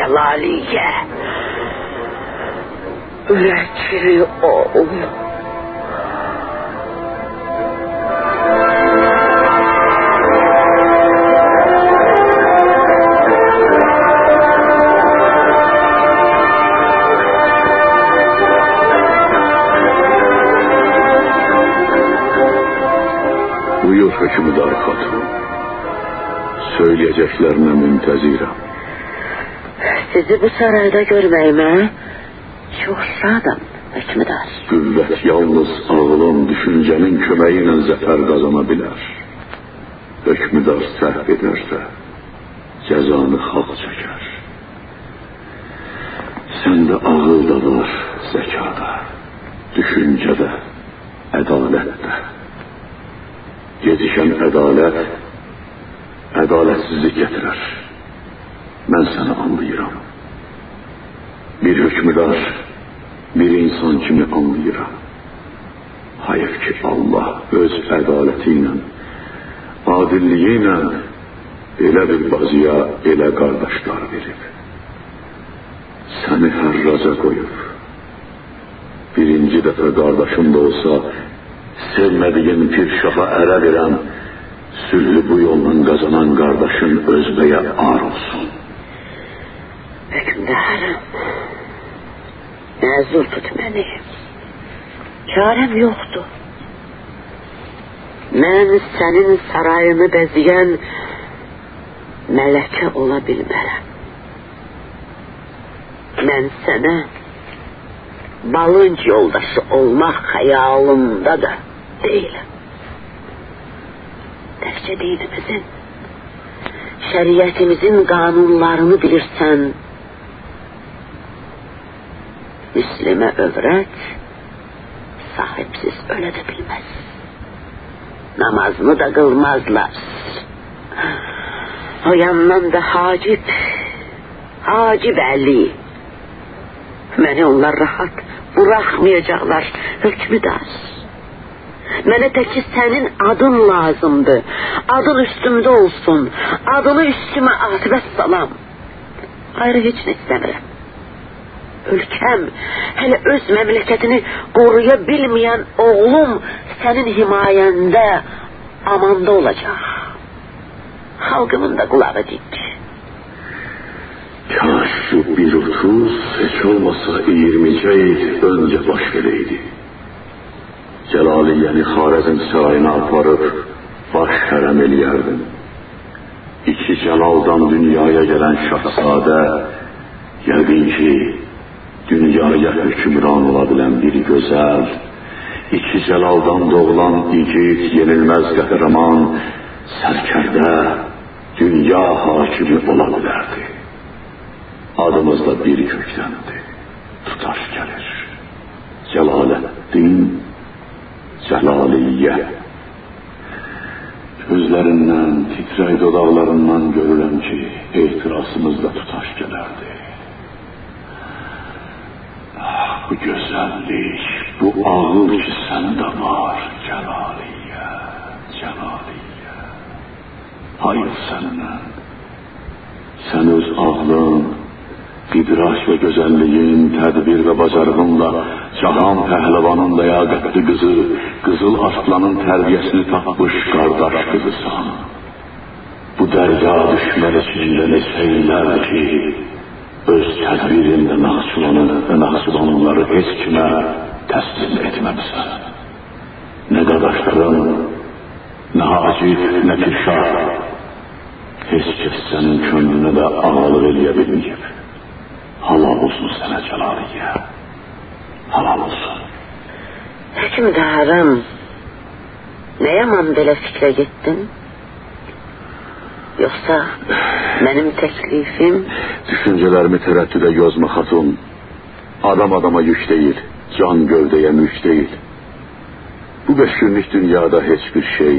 Celaliye. Üretiri oğul. Buyur hükümdar hatun. Söyleyeceklerine müntezirem. Sizi bu sarayda görmeyime çok şadım hükümdar. Kuvvet yalnız ağılın, düşüncenin kömeğiyle zafer kazanabilir. Hükümdar səhv ederse cezanı hak çeker. Sende ağıl da var, zekada, düşüncede, adalette. Yetişen adaletsizlik getirir. Ben seni anlayıram. Bir hükümdar, bir insan kimi anlayıram. Hayır ki Allah öz adaletiyle, adilliğiyle elə bir bazıya, elə kardeşler verip, seni hərraca koyup, birinci defa kardeşin de olsa, sevmediğin pirşaha ərə verən, sülhü bu yoldan kazanan kardeşin özbeye ar olsun. Hükümdarım, məzul tut beni. Çarem yoktu. Ben senin sarayını beziyen meleke olabilmelem. Ben sana balınç yoldaşı olmak hayalımda da değilim. Təkcə dinimizin, şeriatimizin kanunlarını bilirsen, Müslüme övrət sahipsiz öyle de bilmez. Namazını da kılmazlar. O yandan da Hacip Ali. Beni onlar rahat bırakmayacaklar hükmüdar. Mənə teki senin adın lazımdı. Adın üstümde olsun. Adını üstüme atibət salam. Ayrı hiç ne istemiyorum. Ülkem, hele öz memleketini koruyabilmeyen oğlum senin himayende amanda olacak. Halkımın da kulağı dik. Kaş şu bir 30 hiç olmasa 20 yıl önce baş vereydi. Celaliye'ni Xarəzm sarayına aparıp baş hərəm eləyərdim. İki Celal'dan dünyaya gelen şahzade, yəqin ki, dünyaya hükümran olabilen bir güzel, iki Celal'dan doğulan igid, yenilmez qəhrəman, sərkərdə, dünya hakimi olabilirdi. Adımız da bir köklendi, tutaş gelir. Celaleddin, Celaliye. Gözlerinden, titrey dodaqlarından görürəm ki, ehtirasımızda tutaş gelerdi. Bu güzellik, bu ağıl ki sende var, Celaliye, Celaliye. Hayır senden, sen öz ağlın, idraç ve güzelliğin, tedbir ve bacarığınla Cahan Pəhləvanın ləyaqətli kızı, Qızıl Arslanın terbiyesini tapmış kardeş kızısan. Bu derya düşmən içinde ne seyirler ki, öz tedbirinde Naxçıvanı ve Naxçıvanlıları hiç kime teslim etmemişsən. Ne kardeşlerim, ne Hacip, ne Pirşah, hiç kes senin könlüne de ağalık eləyə Halal olsun sana Celaliye. Halal olsun. Hükümdarım, ne yaman belə fikre gittin? Yoksa benim teklifim... Düşüncelerimi tereddüde yozma hatun. Adam adama yük değil, can gövdeye mülk değil. Bu 5 günlük dünyada hiçbir şey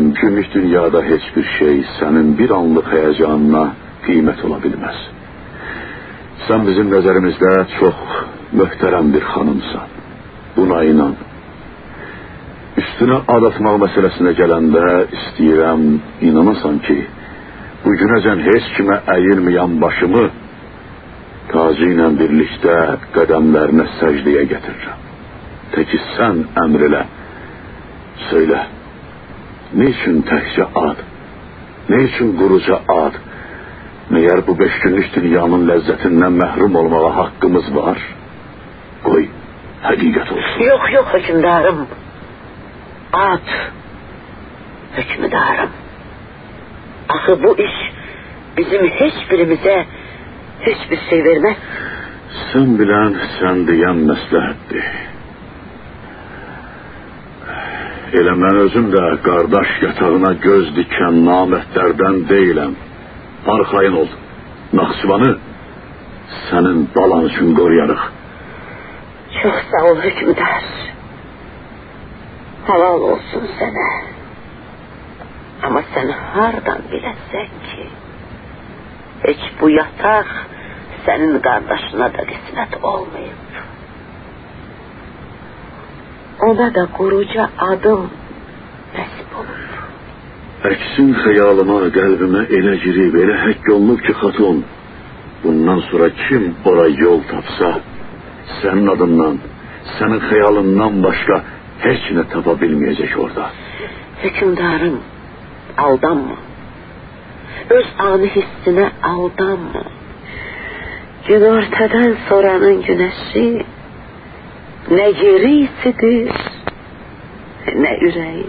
senin bir anlık heyecanına kıymet olabilmez. Sen bizim nəzərimizdə çox möhtərəm bir xanımsan. Buna inan. Üstünə ad atmaq məsələsinə gələndə istəyirəm, inanasan ki, bugünəcən heç kimə əyilməyən başımı Tacı ilə birlikdə qədəmlərinə səcdəyə gətirirəm. Təki sən əmr elə. Söylə, ne üçün təkcə ad, ne üçün quruca ad? Məyər bu 5 günlük dünyanın ləzzətindən məhrum olmağa haqqımız var? Qoy, həqiqət olsun. Yox, hökümdarım. Ad, hökümdarım. Axı bu iş bizim hiçbirimizə hiçbir şey verməz. Sən bilən, sən deyən məsləhətdir. Elə mən özüm də qardaş yatağına göz dikən namərdlərdən deyiləm. Arxayın ol. Naxçıvanı sənin balan üçün qoruyarıq. Çox sağ ol hökümdar. Halal olsun sənə. Ama sən hardan biləsən ki, heç bu yataq sənin qardaşına da qismət olmayıb. Ona da quruca adım nəsib olub. Əksin xəyalıma, qəlbimə elə girib, elə həkk olunub ki, xatun, bundan sonra kim ora yol tapsa, sənin adından, sənin xəyalından başqa heç nə tapa bilməyəcək orada. Hökümdarım, aldanma. Öz anı hissinə aldanma. Günortadan sonranın güneşi ne yeri isidir, ne yüreği.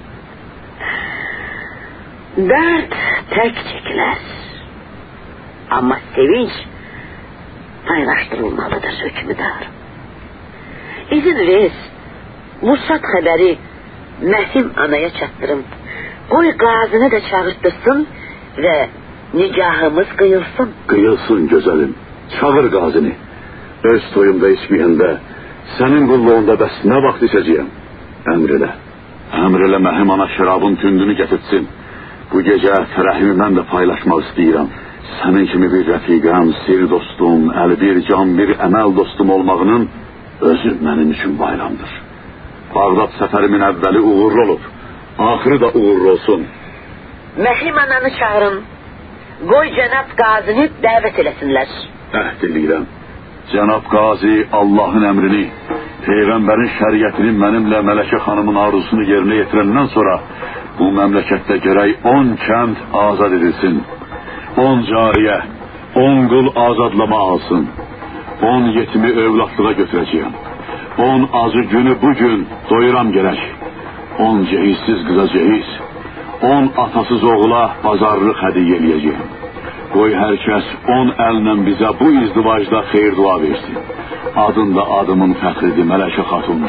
Dert tek çekilir. Ama sevinç paylaştırılmalıdır hükümdar. İzin ver, Musat haberi Məhim anaya çatdırım. Qoy qazını da çağırtırsın ve nikahımız kıyılsın. Kıyılsın gözəlim. Çağır qazını. Öz toyumda içməyəndə, sənin qulluğunda bəs nə vaxt içəcəyəm? Əmr elə. Əmr elə Məhim ana şərabın tündünü gətirsin. Bu gecə fərəhimi mən də paylaşmaq istəyirəm. Sənin kimi bir rəfiqəm, sir dostum, əl bir can bir əməl dostum olmağının özü mənim üçün bayramdır. Bağdat səfərimin əvvəli uğurlu olub, axırı da uğurlu olsun. Məhim ananı çağırın. Qoy cənab qazını dəvət eləsinlər. Əhd eləyirəm. Cənab qazi Allahın əmrini, Peyğəmbərin şəriətini mənimlə Mələkə xanımın arzusunu yerinə yetirəndən sonra bu məmləkətdə gərək 10 kənd azad edilsin. 10 cariyə, 10 qul azadlama alsın. 10 yetimi övladlığa götürəcəyəm. 10 acı günü bugün doyuram gerek. 10 cehizsiz kıza cehiz. 10 atasız oğula bazarlıq hədiyyə eləyəcəyəm. Qoy hər kəs 10 əllə bizə bu izdivacda xeyir dua versin. Adın da adımın fəxridir Mələkə xatun.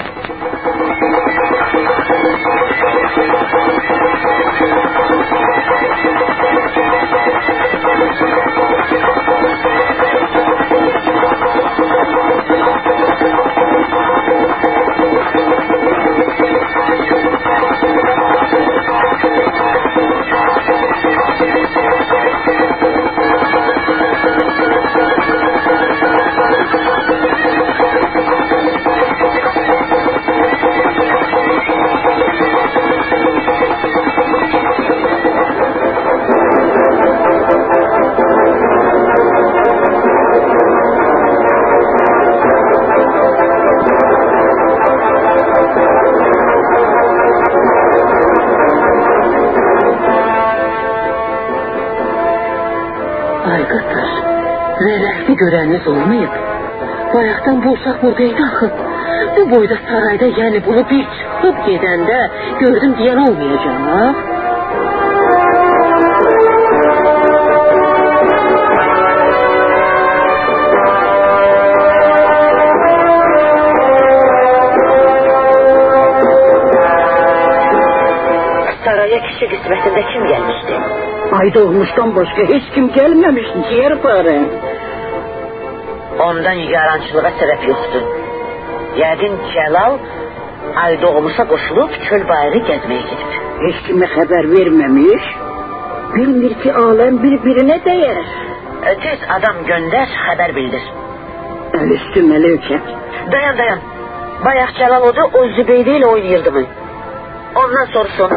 Görəniniz olmayıb. Bayaqdan bulsaq buradaydı axı. Bu boyda sarayda yəni bunu bir çıxıb gedəndə gördüm deyən olmayacaq ha? Saraya kişi qismətində kim gəlmişdi? Ay doğmuşdan başqa heç kim gəlməmişdi ciğer bari. Ondan yarancılığa sebep yoktu. Yəqin Cəlal ay doğmuşa qoşulub çöl bayırı gezmeye gidip. Heç kimə xəbər verməmiş. Bilmir ki aləm bir-birinə dəyər. Tez adam gönder, haber bildir. Əl üstü mələkət. Dayan. Bayaq Cəlal odu o Zübeyde ile oynayırdı mı? Ondan sorsun.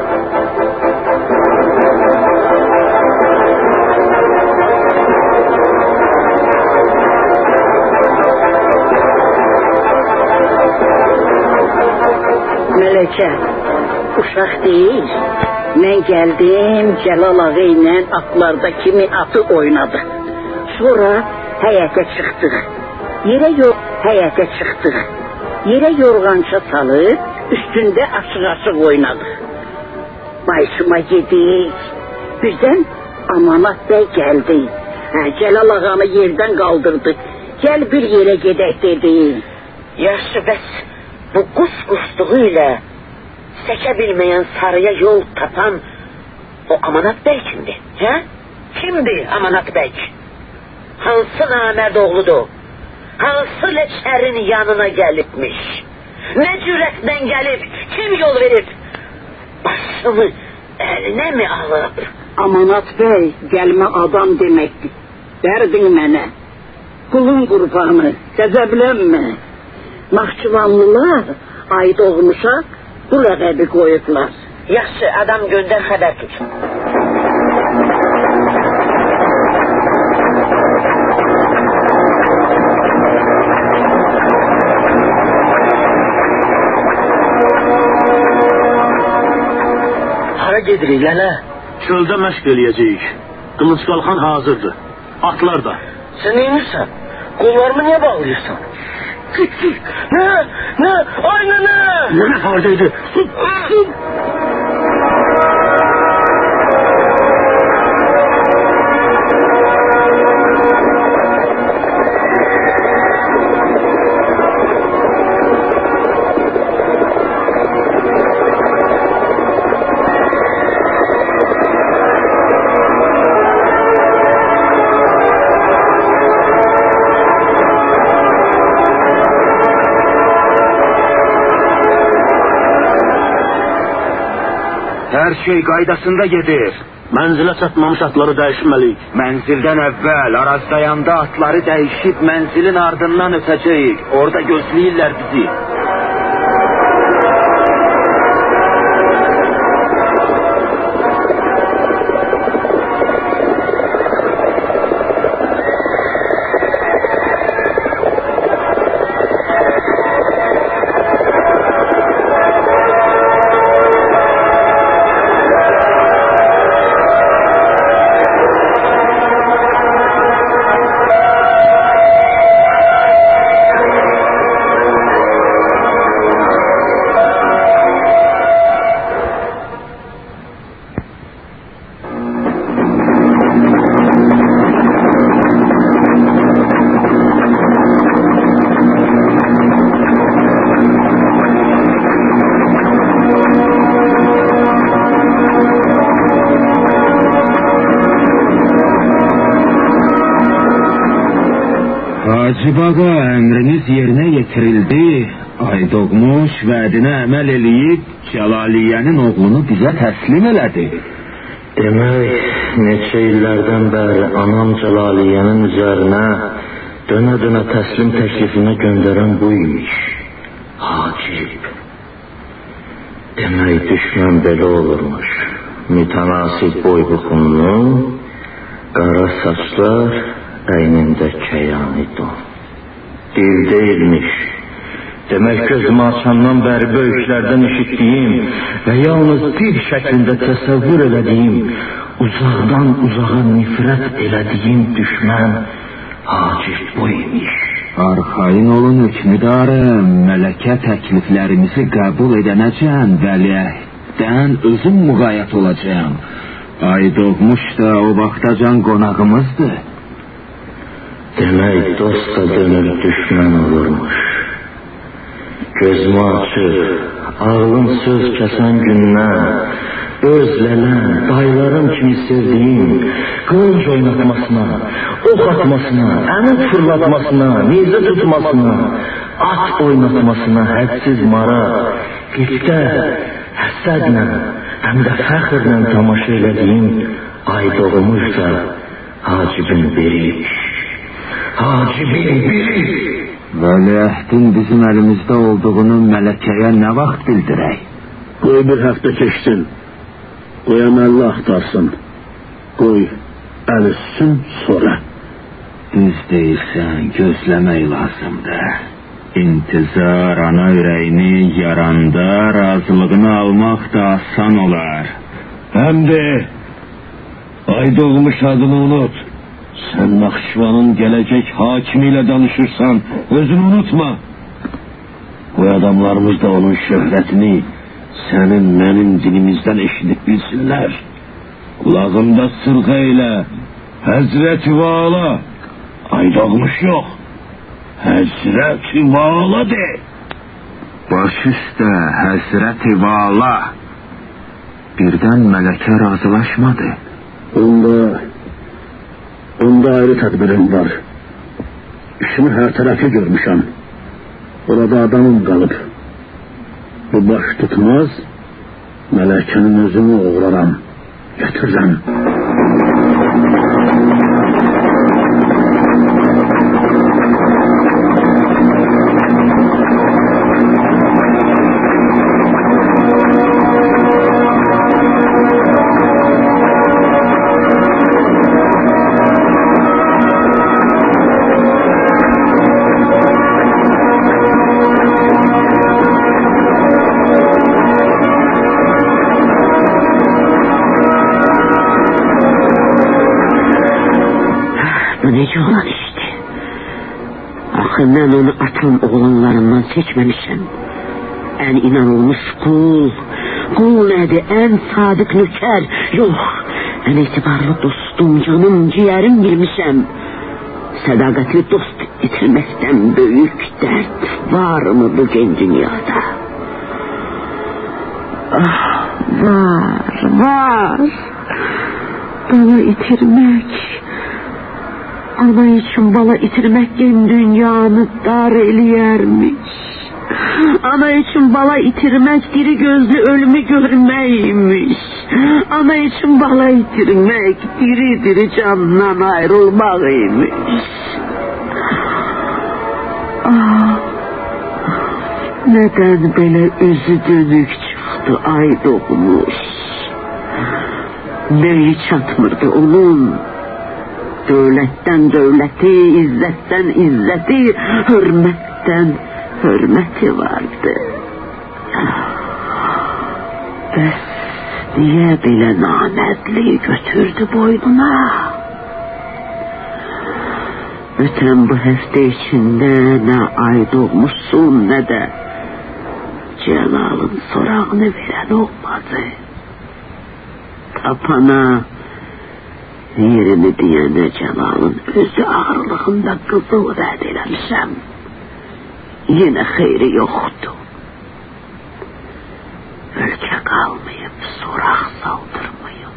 Mələkə, uşaq deyil. Mən gəldim, Cəlal ağa ilə atlarda kimi atı oynadı. Sonra həyətə çıxdıq. Həyətə çıxdıq. Yerə yorğança salıb, üstündə açıq-açıq oynadıq. Bayışıma gedik. Birdən Amanat bəy gəldi. Cəlal ağanı yerdən qaldırdı. Gəl bir yerə gedək dedi. Yaxşı, bəs bu qusqusluğu ilə səkə bilməyən sarıya yol tapan o Amanat bəy kimdir? Hə? Kimdir Amanat bəy? Hansı namərd oğludur? Hansı leçərin yanına gəlibmiş? Nə cürətdən gəlib? Kim yol verib? Başımı əlinə mi alıb? Amanat bəy gəlmə adam deməkdir. Dərdin mənə. Qulun qurbanı, qəzəblənmə. Naxçıvanlılar ay doğmuşa bu ləqəbi qoyublar. Yaxşı, adam göndər, xəbər tut. Hara gedirik lənə? Çöldə məşq eləyəcəyik. Qılınc qalxan hazırdır. Atlar da. Sən neymirsən? Qollarımı niyə bağlayırsan? Ne? Ay nene! Nene fardaydı. Her şey qaydasında gedir. Mənzilə çatmamış atları dəyişməliyik. Mənzildən əvvəl arazdayanda atları dəyişib mənzilin ardından ötəcəyik. Orada gözləyirlər bizi. Hacı Bağa, əmriniz yerinə yetirildi. Ay doğmuş vədinə əməl eləyib Cəlaliyyənin oğlunu bizə təslim elədi. Demək, neçə illərdən bəri anam Cəlaliyyənin üzərinə dönə-dönə təslim təklifini göndərən bu imiş. Hacib. Demək, düşmən belə olurmuş. Mütənasib boy buxunlu, qara saçlar, əynində kəyani don. Dil deyilmiş. Demək, gözümü açandan bəri böyüklərdən eşitdiyim və yalnız dil şəklində təsəvvür elədiyim, uzaqdan uzağa nifrət elədiyim düşmən Hacib bu imiş. Arxayın olun hökmüdarım, mələkə təkliflərimizi qəbul edənəcəm, vəliəhddən özüm müğayət olacağım. Ay doğmuş da o vaxtacan qonağımızdır. Demək, dost da dönür düşmən olurmuş. Gözümü açır, ağlım söz kəsən gündən, öz lələm, dayılarım kimi sevdiyim, qılınc oynatmasına, ox atmasına, əmin fırlatmasına, nizə tutmasına, at oynatmasına hədsiz maraq, qifdə, həsədlə, həm də fəxrlə tamaşa elədiyim ay doğmuş da Hacibin biriymiş. Hacibin biri. Vəliəhdin bizim əlimizdə olduğunu mələkəyə nə vaxt bildirək? Qoy bir həftə keçsin. Qoy əməlli axtarsın. Qoy əl üssün sonra. Düz deyirsən, gözləmək lazımdır. İntizar ana ürəyini yaranda razılığını almaq da asan olar. Hem de ay doğmuş adını unut. Sen Nakşivan'ın gelecek hakimiyle danışırsan özünü unutma. Bu adamlarımız da onun şöhretini senin benim dilimizden eşitip bilsinler. Kulağında sırga ile Hazreti Vala. Ay doğmuş yok. Hazreti Vala de. Baş üstə Həzrəti Vala. Birdən mələkə razılaşmadı. Onda ayrı tedbirim var. İşimi her tarafı görmüşüm. Orada adamım kalıp. Bu baş tutmaz, melekenin özünü uğraram, getiririm. Ben onu atan oğlanlarından seçmemişim. En inanılmış kul nedir? En sadık nöker. Yok, en itibarlı dostum, canım, ciğerim bilmişim. Sadakatli dost itirmekten büyük dert var mı bu gen dünyada? Ah, var. Bana itirmek... Ana için bala itirmek gen dünyanı dar eliyermiş. Ana için bala itirmek diri gözlü ölümü görmeymiş. Ana için bala itirmek diri candan ayrılmaymış. Ah, neden böyle üzü dönük çıktı ay doğmuş. Neyi çatmırdı onun? Devletten devleti, izzetten izzeti, hürmetten hürmeti vardı. Bəs niye bile namerdliği götürdü boynuna? Öten bu hefte içinde ne ay doğmuşsun ne de Celal'ın sorağını veren olmadı. Tapana yerini diyene Celal'ın özü ağırlığında kızıl verdilemişem. Yine hayri yoktu. Ülke kalmayıp sorak saldırmayın.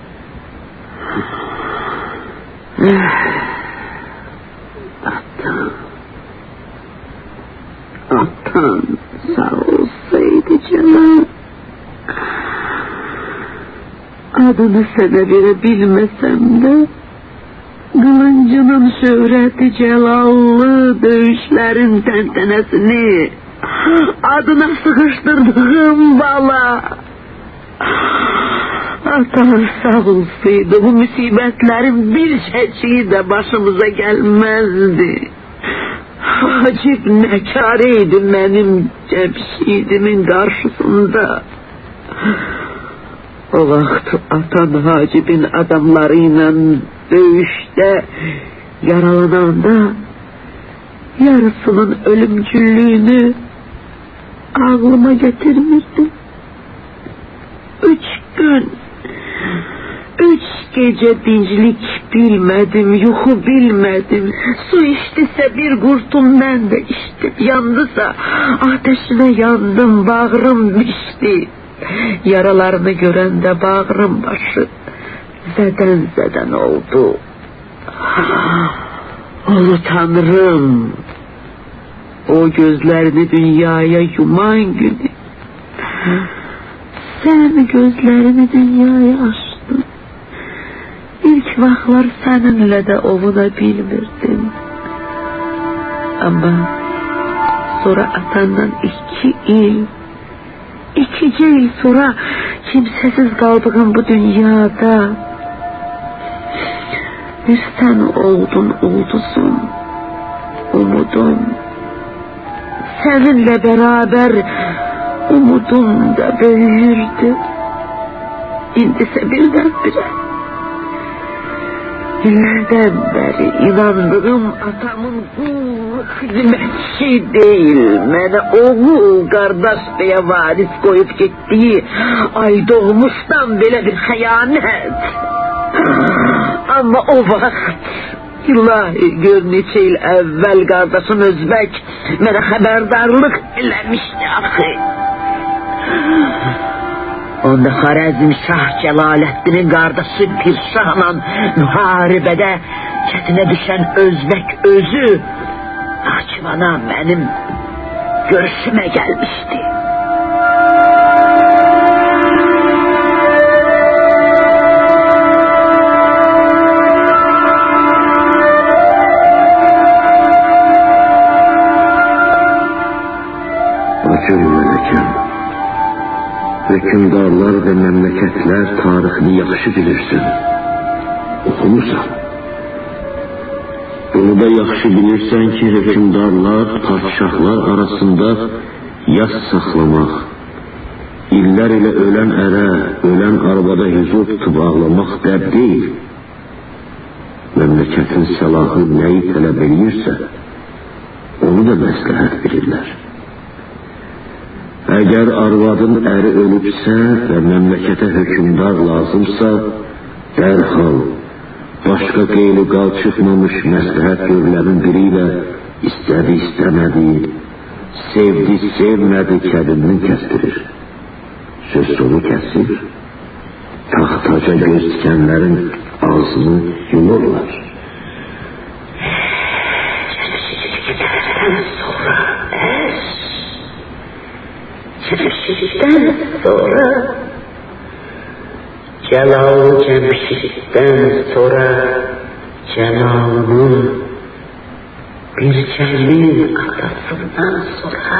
Atan sağ olsaydı Celal. Adını sana verebilmesem de kılıncının şöhreti celallı dövüşlerin tentenesini adına sıkıştırdığım bala. Atan sağ olsaydı bu musibetlerin bir çeçiği de başımıza gelmezdi. Hacip ne kâreydi benim Cemşidimin karşısında. O vakit atan Hacib'in adamlarıyla dövüşte yaralananda yarısının ölümcüllüğünü aklıma getirmiştim. 3 gün, 3 gece dincilik bilmedim, yuhu bilmedim. Su içtiyse bir kurtum ben de içtim. Yandısa ateşine yandım, bağrım pişti. Yaralarını görende bağrım başı zeden oldu. Ulu Tanrım, o gözlerini dünyaya yuman günü sen gözlerini dünyaya açtın. İlk vaklar seninle de ovunabilmirdim. Ama sonra atandan 2 yıl sonra kimsesiz kaldığım bu dünyada bir sen oldun ulduzum, umudum, seninle beraber umudum da büyürdü. İndise birdenbire. Yıllardan beri inandığım atamın hizmetçi değil, beni oğul kardeş diye varis koyup gittiği ay doğmuştan böyle bir hayanet. Ama o vakit ilahi gör neçe yıl evvel kardeşim Özbek bana haberdarlık eləmişti axı. Onda Xarəzm Şah Celalettin'in kardeşi Pirşah'la muharebede çetine düşen Özbek özü Nahçıvan'a benim görüşüme gelmişti. Bacım Melekem, hükümdarlar ve memleketler tarixini yaxşı bilirsin, okumursan. Bunu da yaxşı bilirsen ki hükümdarlar, padişahlar arasında yas saxlamaq, iller ile ölen ərə, ölen arabada hüzur tutub ağlamaq dəb deyil. Memleketin silahı neyi tələb edirsə, onu da məsləhət bilirlər. Eğer arvadın əri ölübsə ve memlekete hükümdar lazımsa, derhal başka qeyli qal çıxmamış məsləhət görülənin biriyle istədi istəmədi, sevdi sevmədi kədimini kəstirir. Söz sonu kəsir, taxtaca göz dikənlərin ağzını yumurlar. Cemşit'ten sonra Celal Cemşit'ten sonra Celal'ın bir Cem'in atasından sonra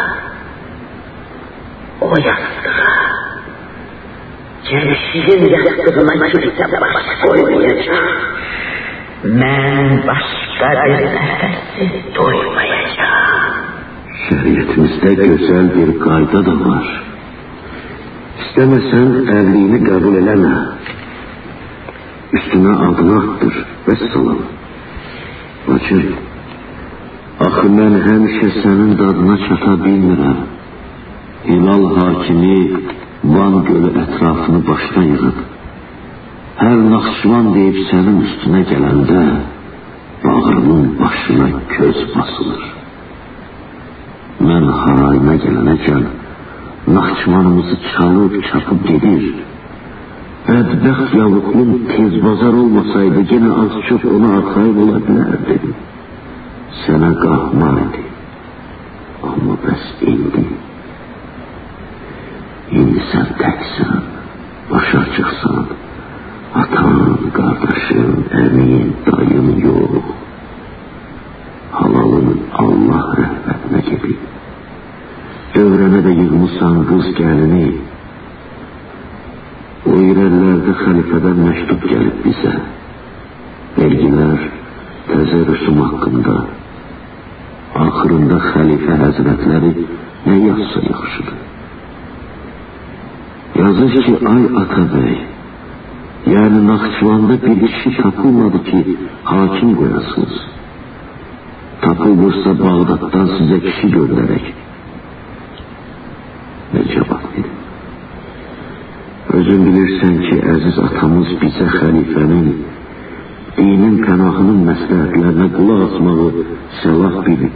o yastığa Cemşit'in yastığına kimse baş koymayacak. Ben başka bir nefesi duymayacağım. Şeriatimizde güzel bir kayda da var. İstemesen evliliğini kabul eleme. Üstüne adını attır. Vesselam. Bacım, axı mən həmişə sənin dadına çata bilmirəm. Hilal hakimi Van Gölü ətrafını başına yığıb. Hər Naxçıvan deyib sənin üstüne gələndə bağrının başına köz basılır. Mən harayına gələnəkən Naxçıvanımızı çalıb çapıb gedir. Bədbəxt yavruqlum tez bazar olmasaydı gene az çok ona arxayıb ola bilərdi. Sənə qalxmar idi. Amma bəs indi sən təksən, başa çıxsan, atan, qardaşın, əmin, dayın yox. Halalın Allah rəhmətinə gedib. Dövrənə də yığmışsan qız gəlini. O irəllərdə xəlifədən məktub gəlib bizə. Vergilər, təzə rüsum haqqında. Axırında xəlifə həzrətləri nə yazsa yaxşıdır. Yazır ki, ay Atabəy, yani Naxçıvanda bir kişi tapılmadı ki hakim qoyasınız. Tapılırsa Bağdat'tan size kişi göndererek. Ne cevap verin? Özün bilirsen ki əziz atamız bize halifenin, dinin pənahının məsləhətlərinə qulaq asmağı səlah bilir.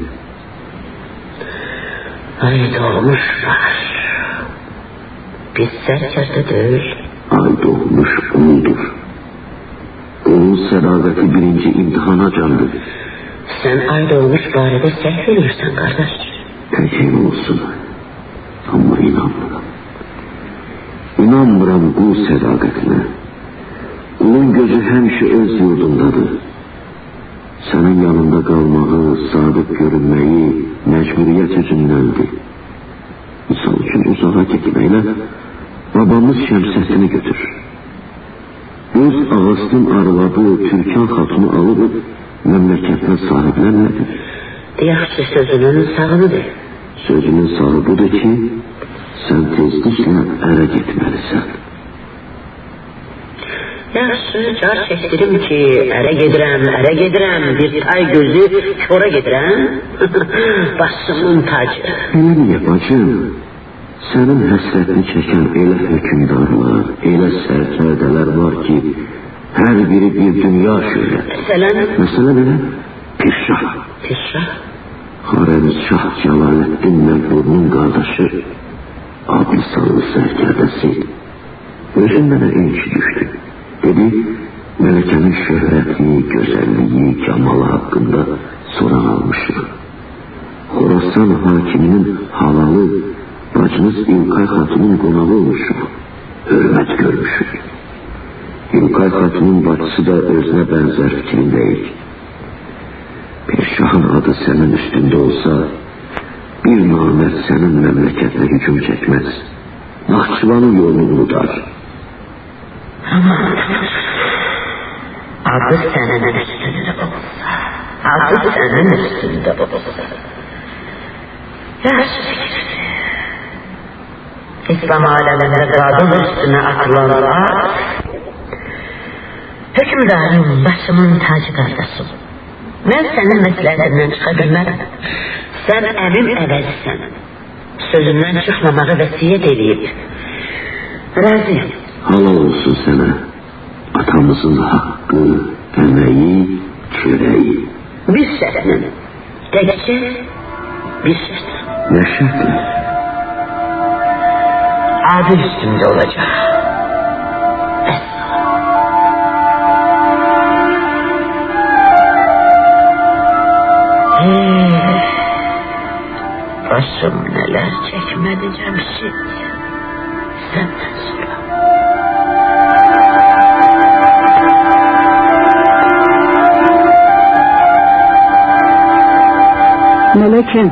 Ay doğmuşlar. Biz sərkərdə deyil. Ay doğmuş uludur. Onun sədaqəti birinci imtihana candır. Sen ay doğmuş barədə səhv edirsən, qardaş. Təcil olsun. Amma inanmıram. İnanmıram qul sədaqətinə. Qulun gözü həmişə öz yurdundadır. Sənin yanında qalmağı, sadiq görünməyi məcburiyyət üzündəndir. Misal üçün uzağa getməklə babamız Şəmsətini götürür. Öz ağasının arvadı Türkan xatunu alıb memleketine sahiplənmədi. Yaxşı sözünün sağını de. Sözümün sahı budur ki, sən tezliklə ərə getməlisən. Yaxşı, car çəkdirim ki, ərə gedirəm, bir tay gözü çora gedirəm. Başımın tacı. Elə niyə bacım? Sənin həsrətini çəkən elə hökümdarlar, elə sərkərdələr var ki, hər biri bir dünya şöhrət. Məsələ belə, Pirşah. Pirşah? Xarəmşah Cəlaləddin Məğrurun qardaşı, adlı sanlı sərkərdəsi. Özün mənə enki düşdü. Dedi, mələkənin şöhrəti, gözəlliyi, kamalı haqqında soran almışıq. Xorasan hakiminin halalı, bacınız İlkay Xatunun qonağı olmuşuq, hörmət görmüşük. İlkay Xatunun bacısı da özünə bənzər fikrindəyik. Pirşahın adı sənin üstündə olsa, bir namərd sənin məmləkətinə hücum çəkməz. Naxçıvanın yolunu unudar. Adı sənin üstündə olsa, yaxşı fikirdir. İslam aləmində qadın üstünə atılanlar, hökümdarım, başımın tacı qardaşım. Mən sənin məsləhətindən çıxa bilmərəm. Sən əmim əvəzisən. Sözündən çıxmamağı vəsiyyət edib. Razıyam. Halal olsun sənə. Atamızın haqqı, əməyi, çörəyi. Bir şərtlə. Təkcə bir şərtlə. Nə şərtlə? Adı üstündə olacaq. Başım neler çekmedi Cemşit, senden sonra. Melekim,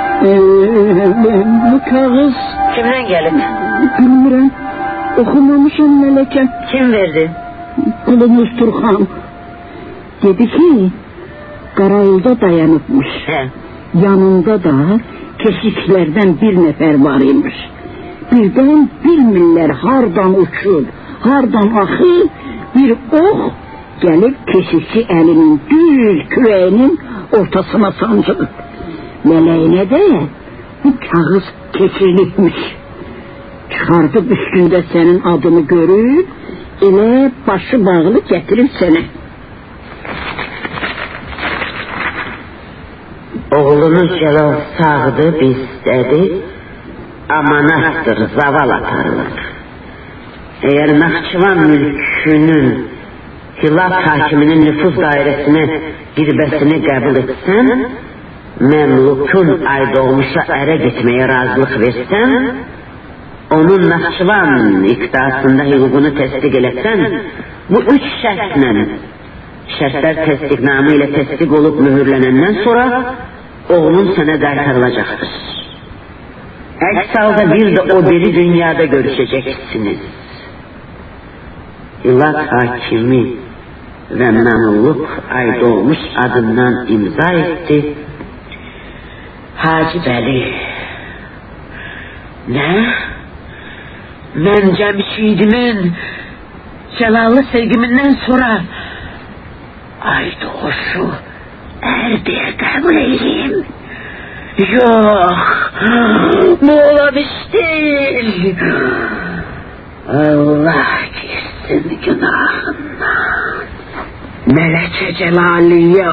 bu kağıt... Kimden geldi? Bilmirəm, oxumamışam Melekim. Kim verdi? Qulumuz Turxan. Dedi ki, Qarayolda dayanıbmış. Yanında da keşiklərdən bir nəfər var imiş. Birdən bilmirlər hardan uçur, hardan axır, bir ox gəlib keşikçi əlinin düz kürəyinin ortasına sancılır. Mələyinə də bu kağız keçirilibmiş. Çıxardıb üstündə sənin adını görüb, elə başı bağlı gətirib sənə. Oğlunuz Celal sağdı, bizdədi, amanattır, zaval atarılır. Eğer Naxçıvan mülkünün hilaf hakiminin nüfuz dairesine girbesini qəbul etsən, Məmlukun Aydoğmuş'a ərə getməyə razılıq versən, onun Naxçıvan iqtasında hüququnu təsdiq eləsən, bu 3 şərtlə, şərtlər təsdiqnamı ilə təsdiq olub mühürlənəndən sonra oğlun sənə qaytarılacaqdır. Əks halda bir də o biri dünyada görüşəcəksiniz. İllat hakimi və Məmluk Aydoğmuş adından imza etdi. Hacı Bəli. Nə? Mən Cəmşidimin Cəlallı sevgimindən sonra Aydoğuşu ər deyə qəbul edeyim. Yox, bu olan iş deyil. Allah girsin günahından. Mələkə Cəlaliyə